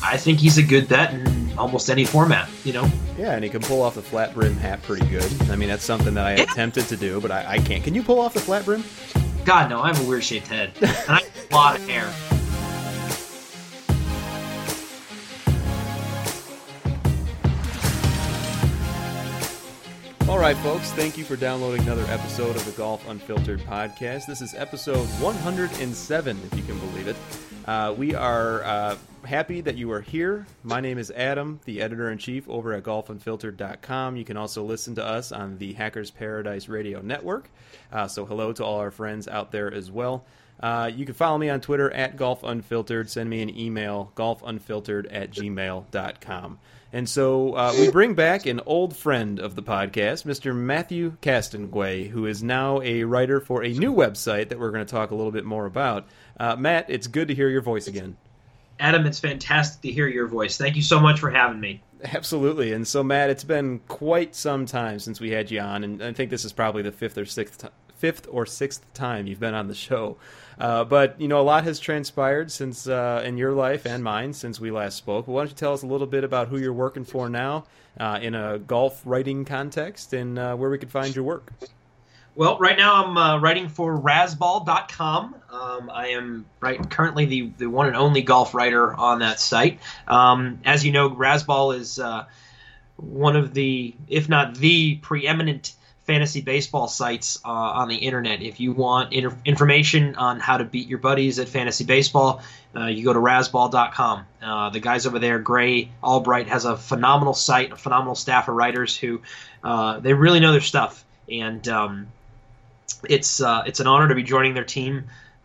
I think he's a good bet in almost any format, Yeah, and he can pull off the flat brim hat pretty good. I mean, that's something that I attempted to do, but I can't. Can you pull off the flat brim? God, no, I have a weird shaped head. And I have a lot of hair. All right, folks, thank you for downloading another episode of the Golf Unfiltered podcast. This is episode 107, if you can believe it. We are happy that you are here. My name is Adam, the editor-in-chief over at golfunfiltered.com. You can also listen to us on the Hackers Paradise Radio Network. So hello to all our friends out there as well. You can follow me on Twitter at golfunfiltered. Send me an email, golfunfiltered@gmail.com. And so we bring back an old friend of the podcast, Mr. Matthew Castonguay, who is now a writer for a new website that we're going to talk a little bit more about. Matt, it's good to hear your voice again. Adam, it's fantastic to hear your voice. Thank you so much for having me. Absolutely. And so, Matt, it's been quite some time since we had you on, and I think this is probably the fifth or sixth time you've been on the show. But, a lot has transpired since in your life and mine since we last spoke. Why don't you tell us a little bit about who you're working for now in a golf writing context and where we could find your work? Well, right now I'm writing for Razzball.com. I am currently the one and only golf writer on that site. As you know, Razzball is one of the, if not the preeminent fantasy baseball sites on the internet. If you want information on how to beat your buddies at fantasy baseball, you go to Razzball.com. The guys over there, Gray Albright, has a phenomenal site, a phenomenal staff of writers who they really know their stuff. And it's an honor to be joining their team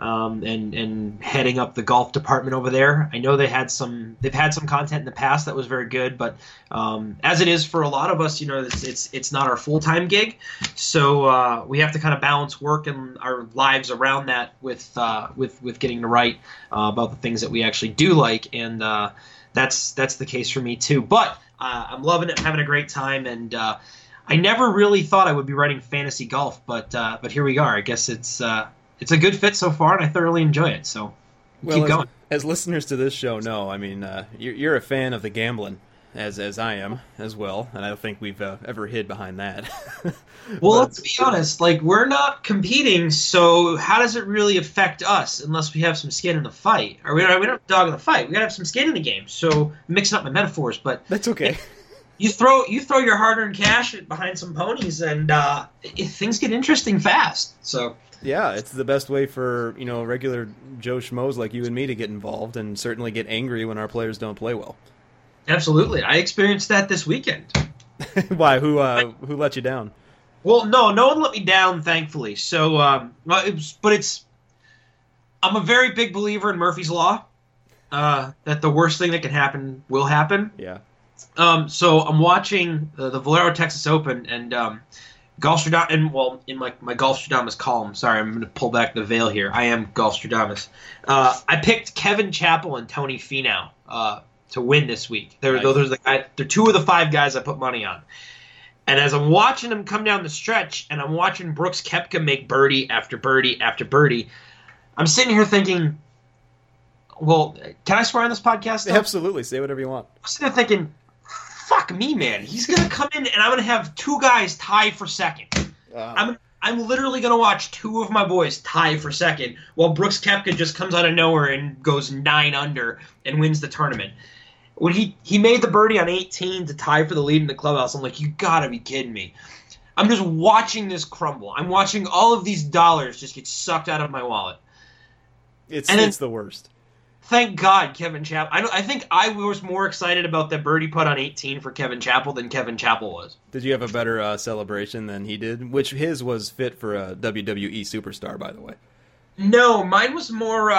and heading up the golf department over there. I know they've had some content in the past that was very good, but as it is for a lot of us, it's not our full-time gig, so we have to kind of balance work and our lives around that with getting to write about the things that we actually do like, and that's the case for me too. But I'm loving it, I'm having a great time, and I never really thought I would be writing fantasy golf, but here we are. I guess it's a good fit so far, and I thoroughly enjoy it. So keep going. As listeners to this show know, I mean, you're a fan of the gambling, as I am as well, and I don't think we've ever hid behind that. Well, let's be honest. We're not competing, so how does it really affect us unless we have some skin in the fight? Or we don't have a dog in the fight. We gotta have some skin in the game. So mixing up my metaphors, but that's okay. You throw your hard-earned cash behind some ponies, and things get interesting fast. So yeah, it's the best way for regular Joe Schmoes like you and me to get involved, and certainly get angry when our players don't play well. Absolutely, I experienced that this weekend. Why? Who let you down? Well, no one let me down, thankfully. So, I'm a very big believer in Murphy's Law. That the worst thing that can happen will happen. Yeah. So I'm watching the Valero Texas Open, and Golfstradamus, and in my Golfstradamus column. Sorry, I'm going to pull back the veil here. I am Golfstradamus. I picked Kevin Chappell and Tony Finau to win this week. They're two of the five guys I put money on. And as I'm watching them come down the stretch, and I'm watching Brooks Koepka make birdie after birdie after birdie, I'm sitting here thinking, well, can I swear on this podcast, though? Absolutely. Say whatever you want. I'm sitting there thinking, fuck me, man. He's going to come in, and I'm going to have two guys tie for second. I'm literally going to watch two of my boys tie for second while Brooks Koepka just comes out of nowhere and goes 9 under and wins the tournament. When he made the birdie on 18 to tie for the lead in the clubhouse, I'm like, you got to be kidding me. I'm just watching this crumble. I'm watching all of these dollars just get sucked out of my wallet. It's the worst. Thank God, Kevin Chappell. I think I was more excited about that birdie putt on 18 for Kevin Chappell than Kevin Chappell was. Did you have a better celebration than he did? Which his was fit for a WWE superstar, by the way. No, mine was more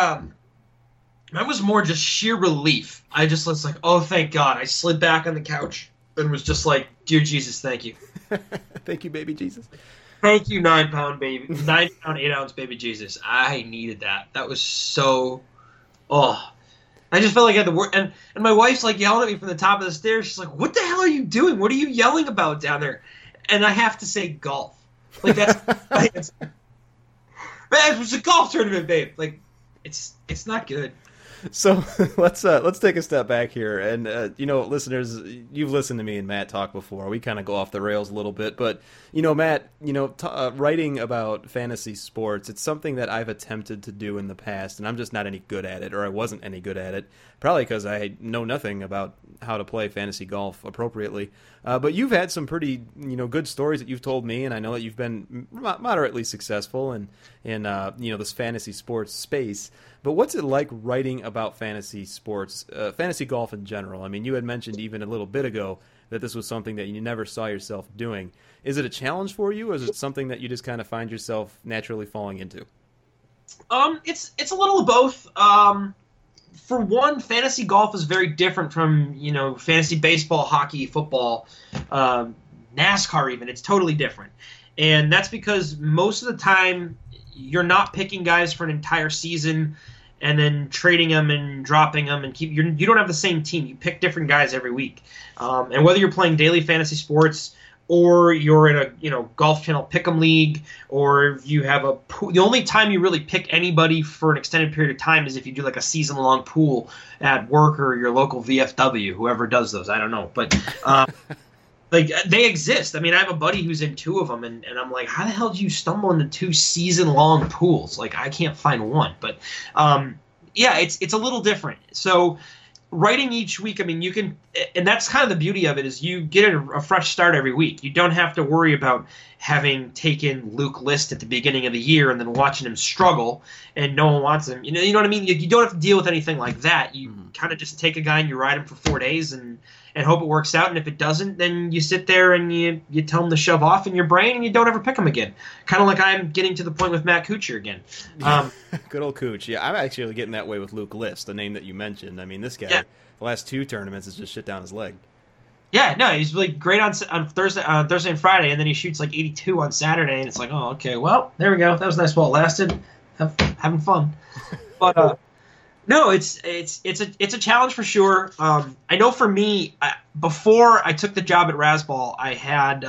just sheer relief. I just was like, oh, thank God. I slid back on the couch and was just like, dear Jesus, thank you. Thank you, baby Jesus. Thank you, 9 pound, 8 ounce baby Jesus. I needed that. That was so... Oh, I just felt like I had to work. And my wife's like yelling at me from the top of the stairs. She's like, what the hell are you doing? What are you yelling about down there? And I have to say golf. Like, that's... man, it was a golf tournament, babe. Like, it's not good. So let's take a step back here, and listeners, you've listened to me and Matt talk before. We kind of go off the rails a little bit, but Matt, writing about fantasy sports, it's something that I've attempted to do in the past, and I'm just not any good at it, or I wasn't any good at it, probably because I know nothing about how to play fantasy golf appropriately. But you've had some pretty good stories that you've told me, and I know that you've been moderately successful in this fantasy sports space. But what's it like writing about fantasy sports, fantasy golf in general? I mean, you had mentioned even a little bit ago that this was something that you never saw yourself doing. Is it a challenge for you, or is it something that you just kind of find yourself naturally falling into? It's a little of both. For one, fantasy golf is very different from fantasy baseball, hockey, football, NASCAR even. It's totally different, and that's because most of the time you're not picking guys for an entire season and then trading them and dropping them and you don't have the same team. You pick different guys every week, and whether you're playing daily fantasy sports or you're in a Golf Channel Pick'em league, or you have a pool. The only time you really pick anybody for an extended period of time is if you do like a season-long pool at work or your local VFW, whoever does those. I don't know, but like they exist. I mean, I have a buddy who's in two of them, and I'm like, how the hell do you stumble into two season-long pools? Like, I can't find one, but yeah, it's a little different. So writing each week, I mean, you can, and that's kind of the beauty of it, is you get a fresh start every week. You don't have to worry about having taken Luke List at the beginning of the year and then watching him struggle and no one wants him. You know what I mean? You don't have to deal with anything like that. You kind of just take a guy and you ride him for 4 days and hope it works out. And if it doesn't, then you sit there and you tell him to shove off in your brain and you don't ever pick him again. Kind of like I'm getting to the point with Matt Kuchar again. Good old Cooch. Yeah, I'm actually getting that way with Luke List, the name that you mentioned. I mean, this guy, the last 2 tournaments, is just shit down his leg. Yeah, no, he's really great on Thursday and Friday, and then he shoots like 82 on Saturday, and it's like, oh, okay, well, there we go. That was nice while it lasted. Having fun. But no, it's a challenge for sure. I know for me, before I took the job at Razzball, I had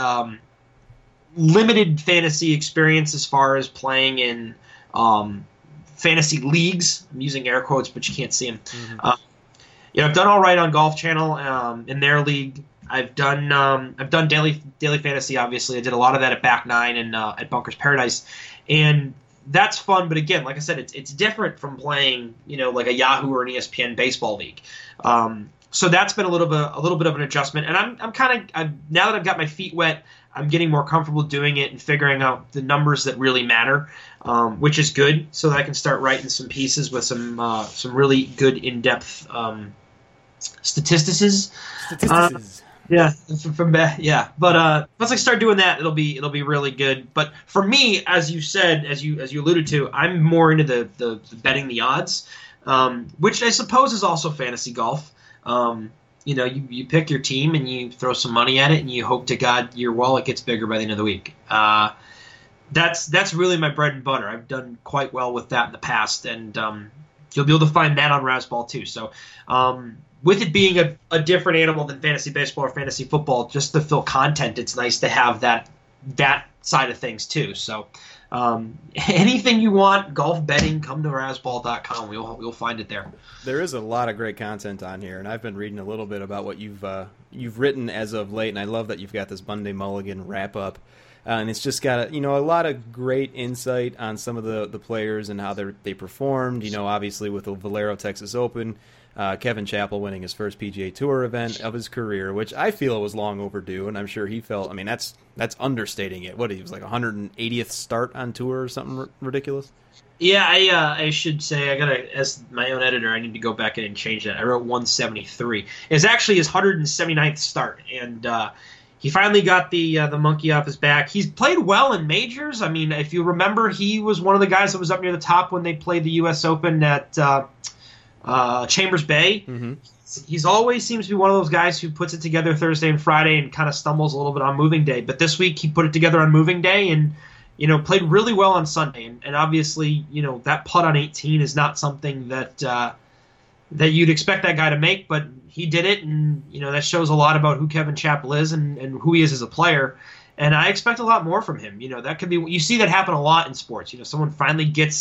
limited fantasy experience as far as playing in fantasy leagues. I'm using air quotes, but you can't see them. Mm-hmm. I've done all right on Golf Channel in their league. I've done daily fantasy. Obviously, I did a lot of that at Back Nine and at Bunkers Paradise, and that's fun. But again, like I said, it's different from playing like a Yahoo or an ESPN baseball league. So that's been a little bit of an adjustment, and I'm now that I've got my feet wet, I'm getting more comfortable doing it and figuring out the numbers that really matter, which is good, so that I can start writing some pieces with some really good in-depth statistics. But once I start doing that, it'll be really good. But for me, as you said, as you alluded to, I'm more into the betting the odds, which I suppose is also fantasy golf. You pick your team and you throw some money at it and you hope to God your wallet gets bigger by the end of the week. That's really my bread and butter. I've done quite well with that in the past, and you'll be able to find that on Razzball too. So with it being a different animal than fantasy baseball or fantasy football, just to fill content, it's nice to have that side of things too. So anything you want, golf betting, come to razzball.com. You'll find it there. There is a lot of great content on here, and I've been reading a little bit about what you've written as of late, and I love that you've got this Monday Mulligan wrap up. And it's just got a lot of great insight on some of the players and how they performed. Obviously with the Valero Texas Open, Kevin Chappell winning his first PGA Tour event of his career, which I feel was long overdue, and I'm sure he felt. I mean, that's understating it. What, he was like 180th start on tour or something ridiculous? Yeah, I should say, as my own editor, I need to go back in and change that. I wrote 173. It's actually his 179th start, and he finally got the monkey off his back. He's played well in majors. I mean, if you remember, he was one of the guys that was up near the top when they played the U.S. Open at Chambers Bay. Mm-hmm. He's always seems to be one of those guys who puts it together Thursday and Friday and kind of stumbles a little bit on moving day. But this week he put it together on moving day and played really well on Sunday. And obviously, that putt on 18 is not something that you'd expect that guy to make, but he did it, and that shows a lot about who Kevin Chappell is and who he is as a player. And I expect a lot more from him. That could be, you see that happen a lot in sports. Someone finally gets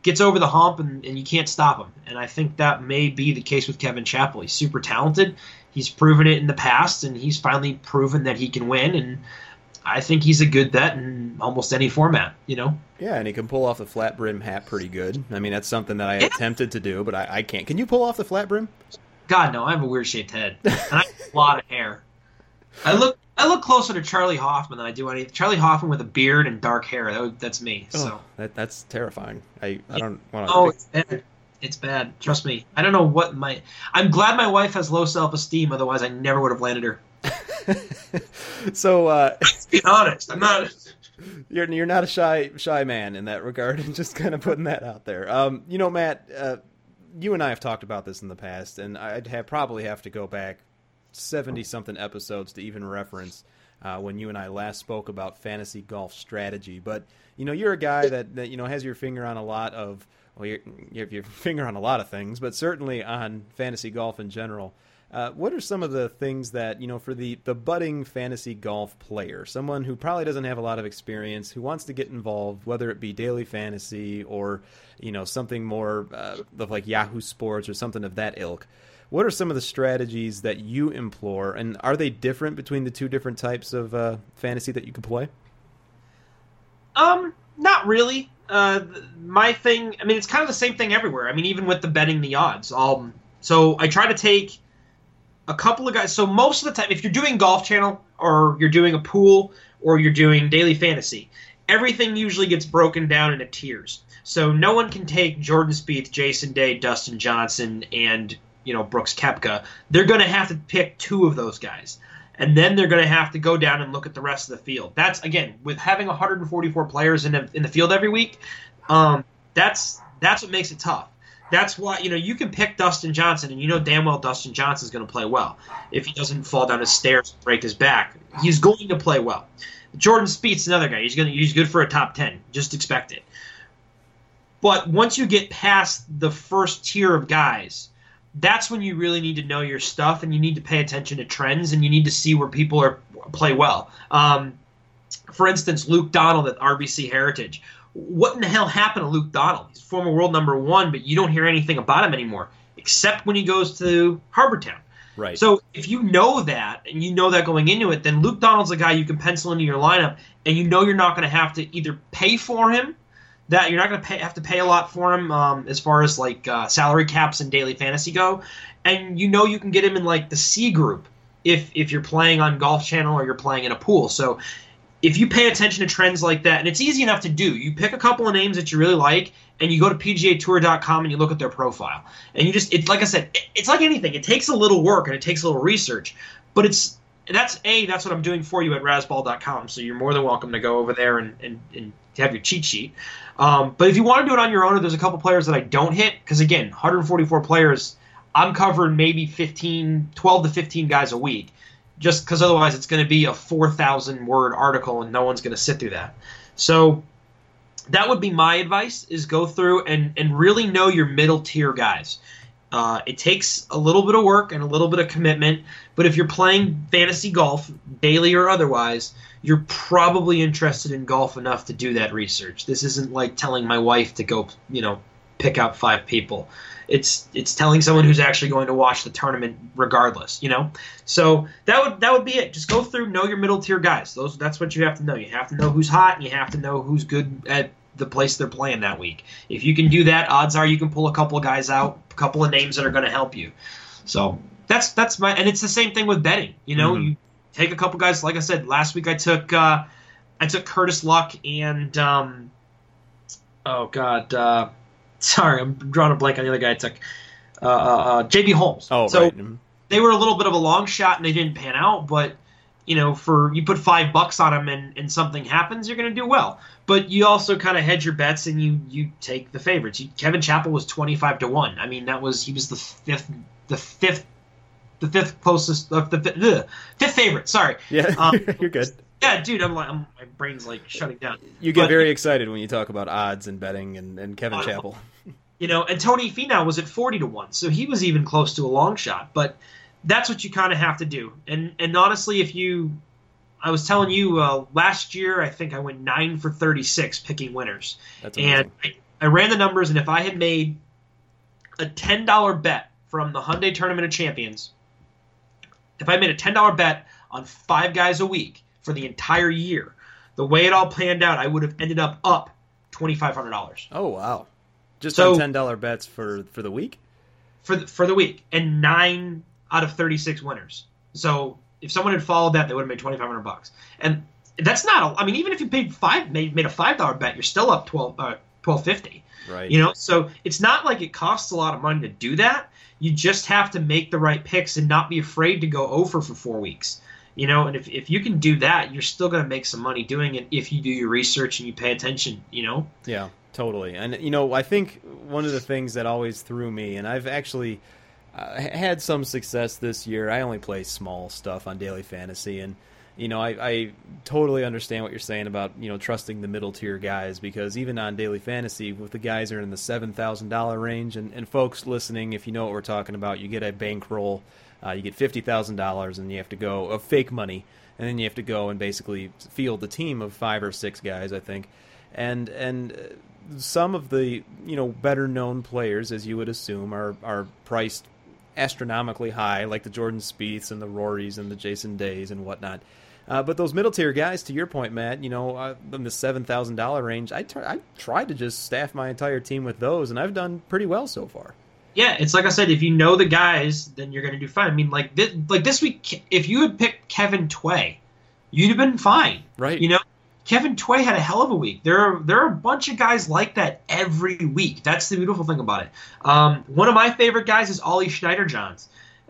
gets over the hump and you can't stop him. And I think that may be the case with Kevin Chappell. He's super talented. He's proven it in the past, and he's finally proven that he can win. And I think he's a good bet in almost any format, Yeah, and he can pull off the flat brim hat pretty good. I mean, that's something that I attempted to do, but I can't. Can you pull off the flat brim? God, no. I have a weird-shaped head, and I have a lot of hair. I look closer to Charlie Hoffman than I do anything. Charlie Hoffman with a beard and dark hair. That's me. So that's terrifying. I don't want to. Oh, it's bad. It's bad. Trust me. I don't know what I'm glad my wife has low self-esteem. Otherwise, I never would have landed her. So, let's be honest. I'm not. You're not a shy man in that regard, and just kind of putting that out there. Matt, you and I have talked about this in the past, and I'd probably have to go back 70-something episodes to even reference when you and I last spoke about fantasy golf strategy. But you're a guy that has your finger on a lot of you have your finger on a lot of things, but certainly on fantasy golf in general. What are some of the things that for the budding fantasy golf player, someone who probably doesn't have a lot of experience, who wants to get involved, whether it be daily fantasy or something more of like Yahoo Sports or something of that ilk? What are some of the strategies that you implore, and are they different between the two different types of fantasy that you can play? Not really. My thing, I mean, it's kind of the same thing everywhere. I mean, even with the betting the odds. So I try to take a couple of guys. So most of the time, if you're doing Golf Channel or you're doing a pool or you're doing daily fantasy, everything usually gets broken down into tiers. So no one can take Jordan Spieth, Jason Day, Dustin Johnson, and Brooks Koepka. They're going to have to pick two of those guys. And then they're going to have to go down and look at the rest of the field. That's, again, with having 144 players in the field every week, that's what makes it tough. That's why, you can pick Dustin Johnson, and damn well Dustin Johnson's going to play well. If he doesn't fall down his stairs and break his back, he's going to play well. Jordan Spieth's another guy. He's good for a top 10. Just expect it. But once you get past the first tier of guys, that's when you really need to know your stuff, and you need to pay attention to trends, and you need to see where people play well. For instance, Luke Donald at RBC Heritage. What in the hell happened to Luke Donald? He's former world number 1, but you don't hear anything about him anymore, except when he goes to Harbour Town. Right. So if you know that, and you know that going into it, then Luke Donald's a guy you can pencil into your lineup, and you're not going to have to either pay for him, that you're not going to have to pay a lot for him as far as like salary caps and daily fantasy go, and you can get him in like the C group if you're playing on Golf Channel or you're playing in a pool. So if you pay attention to trends like that, and it's easy enough to do, you pick a couple of names that you really like, and you go to PGAtour.com and you look at their profile, and it's like I said, it's like anything. It takes a little work and it takes a little research, but that's what I'm doing for you at Razzball.com. So you're more than welcome to go over there and have your cheat sheet. But if you want to do it on your own, there's a couple players that I don't hit, because again, 144 players, I'm covering maybe 12 to 15 guys a week, just because otherwise it's going to be a 4,000-word article and no one's going to sit through that. So that would be my advice, is go through and really know your middle-tier guys. It takes a little bit of work and a little bit of commitment, but if you're playing fantasy golf, daily or otherwise, you're probably interested in golf enough to do that research. This isn't like telling my wife to go, pick out 5 people. It's telling someone who's actually going to watch the tournament regardless, So that would be it. Just go through, know your middle tier guys. That's what you have to know. You have to know who's hot, and you have to know who's good at the place they're playing that week. If you can do that, odds are you can pull a couple of guys out, a couple of names that are going to help you. So that's and it's the same thing with betting. You take a couple guys. Like I said, last week I took Curtis Luck and sorry, I'm drawing a blank on the other guy I took. J.B. Holmes. Oh, so right. They were a little bit of a long shot and they didn't pan out, but you put $5 on them and something happens, you're going to do well. But you also kind of hedge your bets and you take the favorites. Kevin Chappell was 25-1. I mean, he was the fifth closest, fifth favorite. Sorry. Yeah, you're good. Yeah, dude, my brain's like shutting down. You get very excited when you talk about odds and betting and Kevin Chappell. And Tony Finau was at 40-1, so he was even close to a long shot. But that's what you kind of have to do. And honestly, I was telling you last year, I think I went 9 for 36 picking winners. That's amazing. And I ran the numbers, and if I had made a $10 bet from the Hyundai Tournament of Champions, if I made a $10 bet on 5 guys a week for the entire year, the way it all planned out, I would have ended up $2,500. Oh, wow. Just on $10 bets for the week? For the week, and 9 out of 36 winners. So if someone had followed that, they would have made $2,500. And that's not, I mean, even if you made a $5 bet, you're still up $1,250. Right. You know, so it's not like it costs a lot of money to do that. You just have to make the right picks and not be afraid to go over for 4 weeks. You know, and if you can do that, you're still going to make some money doing it if you do your research and you pay attention, you know? Yeah, totally. And, you know, I think one of the things that always threw me, and I've actually had some success this year, I only play small stuff on Daily Fantasy, and you know, I totally understand what you're saying about, you know, trusting the middle tier guys, because even on Daily Fantasy, with the guys that are in the $7,000 range, and folks listening, if you know what we're talking about, you get a bankroll, you get $50,000, and you have to go of fake money, and then you have to go and basically field a team of 5 or 6 guys, I think, and some of the, you know, better known players, as you would assume, are priced astronomically high, like the Jordan Spieths and the Rorys and the Jason Days and whatnot. But those middle tier guys, to your point, Matt, you know, in the $7,000 range, I tried to just staff my entire team with those, and I've done pretty well so far. Yeah, it's like I said, if you know the guys, then you're going to do fine. I mean, like this week, if you had picked Kevin Tway, you'd have been fine. Right. You know, Kevin Tway had a hell of a week. There are a bunch of guys like that every week. That's the beautiful thing about it. One of my favorite guys is Ollie Schneider-Johns.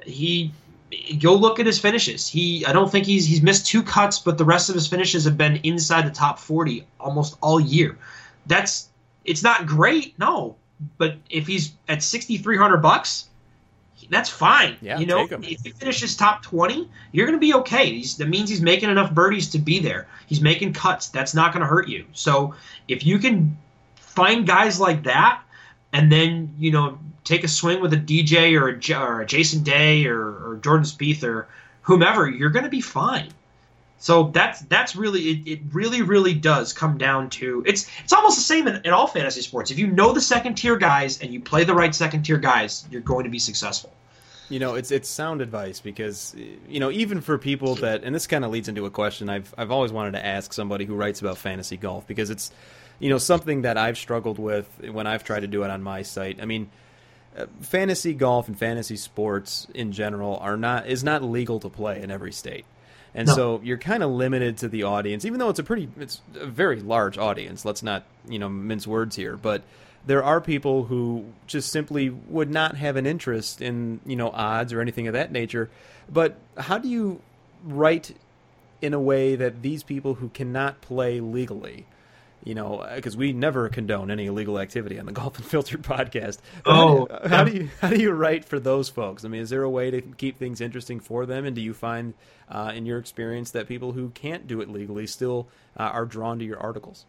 Go look at his finishes. I don't think he's missed 2 cuts, but the rest of his finishes have been inside the top 40 almost all year. It's not great, no, but if he's at $6,300, that's fine. Yeah, you know, take him. if he finishes top 20, you're going to be okay. That means he's making enough birdies to be there. He's making cuts. That's not going to hurt you. So if you can find guys like that, and then, you know, take a swing with a DJ or a Jason Day or Jordan Spieth or whomever, you're going to be fine. So that's really it really does come down to it's almost the same in all fantasy sports. If you know the second tier guys and you play the right second tier guys, you're going to be successful. You know, it's sound advice, because, you know, even for people that, and this kind of leads into a question I've always wanted to ask somebody who writes about fantasy golf, because it's, you know, something that I've struggled with when I've tried to do it on my site. I mean, fantasy golf and fantasy sports in general is not legal to play in every state. And No. So you're kind of limited to the audience, even though it's a very large audience. Let's not, you know, mince words here, but there are people who just simply would not have an interest in, you know, odds or anything of that nature. But how do you write in a way that these people who cannot play legally, you know, because we never condone any illegal activity on the Golf Unfiltered podcast. How do you write for those folks? I mean, is there a way to keep things interesting for them? And do you find, in your experience, that people who can't do it legally still are drawn to your articles?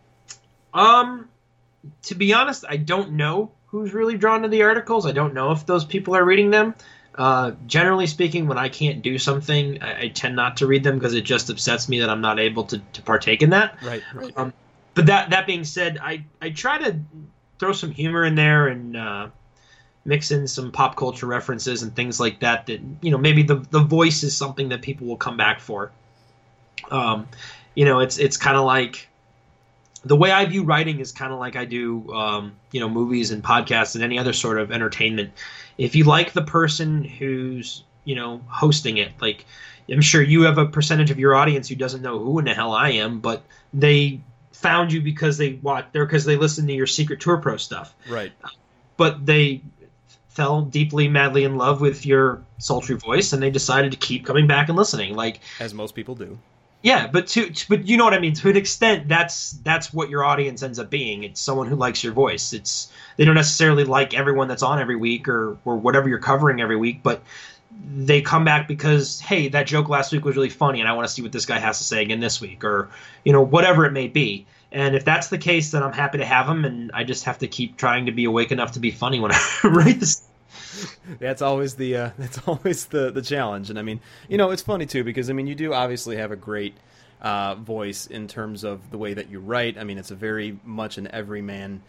To be honest, I don't know who's really drawn to the articles. I don't know if those people are reading them. Generally speaking, when I can't do something, I tend not to read them because it just upsets me that I'm not able to partake in that. Right. But that being said, I try to throw some humor in there and mix in some pop culture references and things like that, you know, maybe the voice is something that people will come back for. You know, it's kind of like the way I view writing is kind of like I do, you know, movies and podcasts and any other sort of entertainment. If you like the person who's, you know, hosting it, like I'm sure you have a percentage of your audience who doesn't know who in the hell I am, but they found you because they listen to your Secret Tour Pro stuff. Right. But they fell deeply, madly in love with your sultry voice, and they decided to keep coming back and listening. Like, as most people do. Yeah, but you know what I mean. To an extent, that's what your audience ends up being. It's someone who likes your voice. They don't necessarily like everyone that's on every week or whatever you're covering every week, but they come back because, hey, that joke last week was really funny, and I want to see what this guy has to say again this week, or, you know, whatever it may be. And if that's the case, then I'm happy to have them, and I just have to keep trying to be awake enough to be funny when I write this. That's always the challenge. And I mean, you know, it's funny too, because I mean, you do obviously have a great voice in terms of the way that you write. I mean, it's a very much an everyman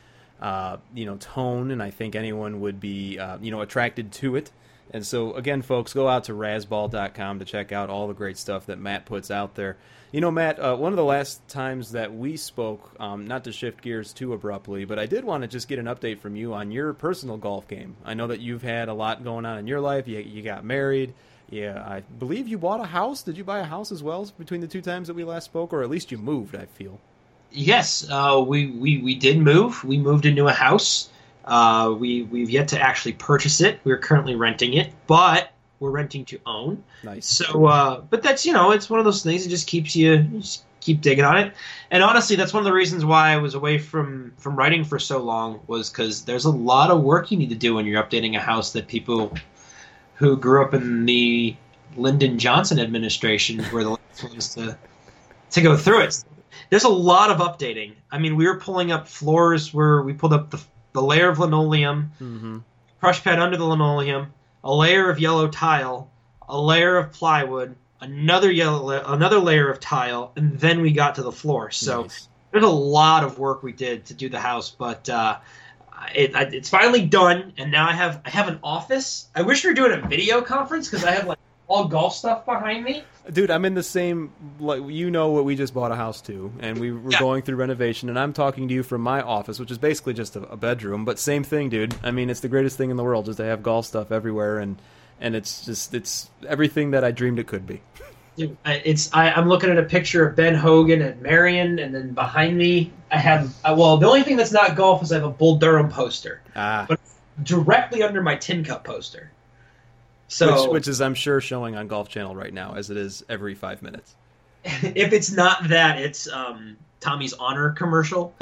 tone, and I think anyone would be attracted to it. And so, again, folks, go out to razzball.com to check out all the great stuff that Matt puts out there. Matt, one of the last times that we spoke, not to shift gears too abruptly, but I did want to just get an update from you on your personal golf game. I know that you've had a lot going on in your life. You got married. Yeah, I believe you bought a house. Did you buy a house as well between the two times that we last spoke, or at least you moved, I feel? Yes, we did move. We moved into a house. We've yet to actually purchase it. We're currently renting it, but we're renting to own. Nice. So, but that's, it's one of those things that just keeps you just keep digging on it. And honestly, that's one of the reasons why I was away from writing for so long, was because there's a lot of work you need to do when you're updating a house that people who grew up in the Lyndon Johnson administration were the last ones to go through it. There's a lot of updating. I mean, we were pulling up floors where we pulled up the layer of linoleum, crush pad under the linoleum, a layer of yellow tile, a layer of plywood, another layer of tile, and then we got to the floor. So Nice. There's a lot of work we did to do the house, but it's finally done, and now I have an office. I wish we were doing a video conference because I have all golf stuff behind me. Dude, I'm in the same, what we just bought a house too, and we were going through renovation, and I'm talking to you from my office, which is basically just a bedroom, but same thing, dude. I mean, it's the greatest thing in the world just to have golf stuff everywhere, and it's everything that I dreamed it could be. Dude, I'm looking at a picture of Ben Hogan at Marion, and then behind me I have, the only thing that's not golf is I have a Bull Durham poster, but it's directly under my Tin Cup poster. So, which is, I'm sure, showing on Golf Channel right now, as it is every 5 minutes. If it's not that, it's Tommy's Honor commercial.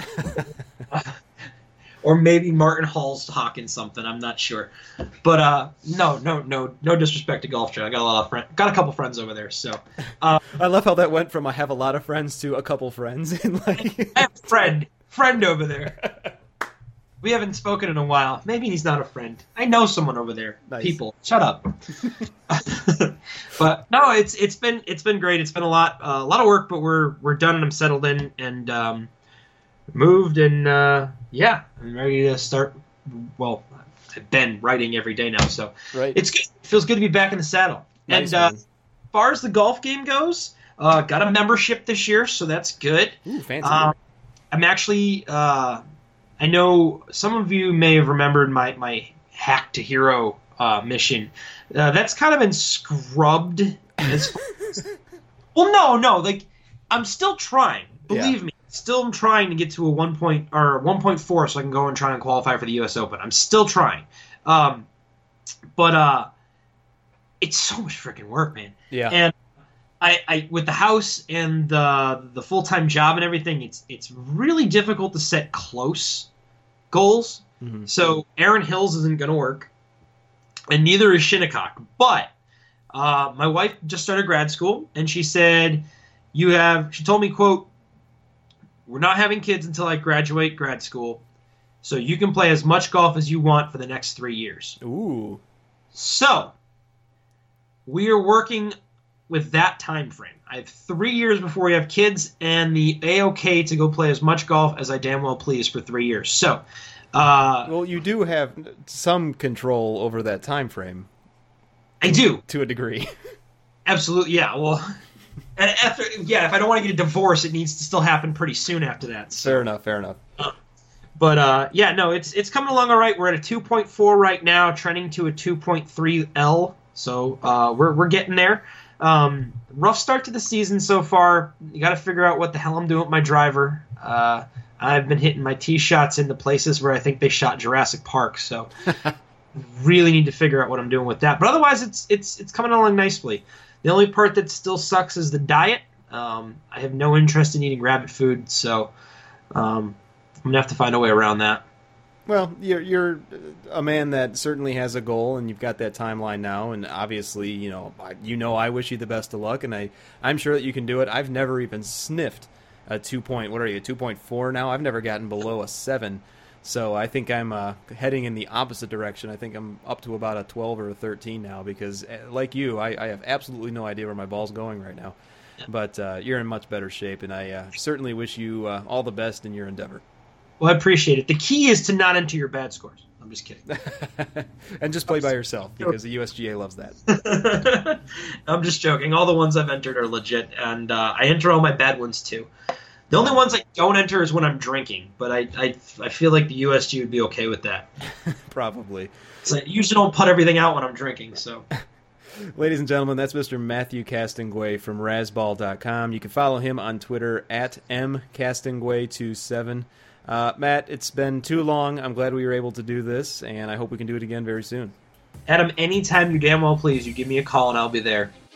Or maybe Martin Hall's hawking something. I'm not sure. But no disrespect to Golf Channel. I got a couple friends over there. So I love how that went from I have a lot of friends to a couple friends. I have a friend over there. We haven't spoken in a while. Maybe he's not a friend. I know someone over there. Nice. People, shut up. But no, it's been great. It's been a lot of work, but we're done and I'm settled in and moved and I'm ready to start. Well, I've been writing every day now, so right. It's good. It feels good to be back in the saddle. Nice, and as far as the golf game goes, got a membership this year, so that's good. Ooh, fancy. I'm actually. I know some of you may have remembered my Hack to Hero mission. That's kind of been scrubbed. No. I'm still trying. Believe me. Still am trying to get to a 1.4 so I can go and try and qualify for the U.S. Open. I'm still trying. But it's so much freaking work, man. Yeah. And I with the house and the full-time job and everything, it's really difficult to set close goals. Mm-hmm. So Aaron Hills isn't going to work, and neither is Shinnecock. But my wife just started grad school, and she said, she told me, quote, "We're not having kids until I graduate grad school, so you can play as much golf as you want for the next 3 years." Ooh. So we are working with that time frame. I have 3 years before we have kids, and the A-OK to go play as much golf as I damn well please for 3 years. So, well, you do have some control over that time frame. I do, to a degree. Absolutely, yeah. Well, and if I don't want to get a divorce, it needs to still happen pretty soon after that. So. Fair enough. But it's coming along all right. We're at a 2.4 right now, trending to a 2.3L. So we're getting there. Rough start to the season so far. You got to figure out what the hell I'm doing with my driver. I've been hitting my tee shots into places where I think they shot Jurassic Park. So really need to figure out what I'm doing with that. But otherwise, it's coming along nicely. The only part that still sucks is the diet. I have no interest in eating rabbit food, so I'm gonna have to find a way around that. Well, you're a man that certainly has a goal, and you've got that timeline now. And obviously, I wish you the best of luck, and I'm sure that you can do it. I've never even sniffed a 2.4 now. I've never gotten below a 7. So I think I'm heading in the opposite direction. I think I'm up to about a 12 or a 13 now because, like you, I have absolutely no idea where my ball's going right now. But you're in much better shape, and I certainly wish you all the best in your endeavor. Well, I appreciate it. The key is to not enter your bad scores. I'm just kidding. And just play by yourself, because the USGA loves that. I'm just joking. All the ones I've entered are legit, and I enter all my bad ones too. The only ones I don't enter is when I'm drinking, but I feel like the USG would be okay with that. Probably. So I usually don't put everything out when I'm drinking, so... Ladies and gentlemen, that's Mr. Matthew Castonguay from Razzball.com. You can follow him on Twitter at mcastonguay27. Matt, it's been too long. I'm glad we were able to do this, and I hope we can do it again very soon. Adam, anytime you damn well please, you give me a call and I'll be there.